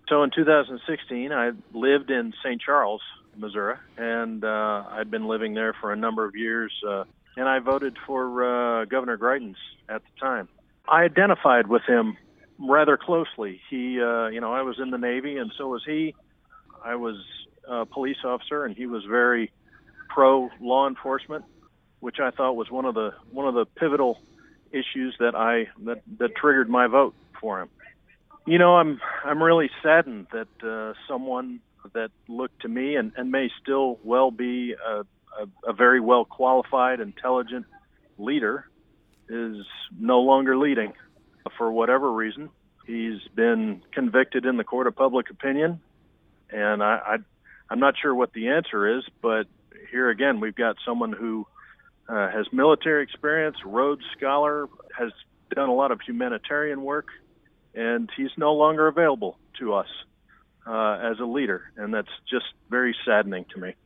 So in 2016, I lived in St. Charles, Missouri, and I'd been living there for a number of years, and I voted for Governor Greitens at the time. I identified with him rather closely. I was in the Navy, and so was he. I was a police officer, and he was very pro law enforcement, which I thought was one of the pivotal issues that triggered my vote for him. I'm really saddened that someone that looked to me and may still well be a very well qualified, intelligent leader is no longer leading for whatever reason. He's been convicted in the court of public opinion, and I'm not sure what the answer is, but here again, we've got someone who has military experience, Rhodes Scholar, has done a lot of humanitarian work, and he's no longer available to us as a leader, and that's just very saddening to me.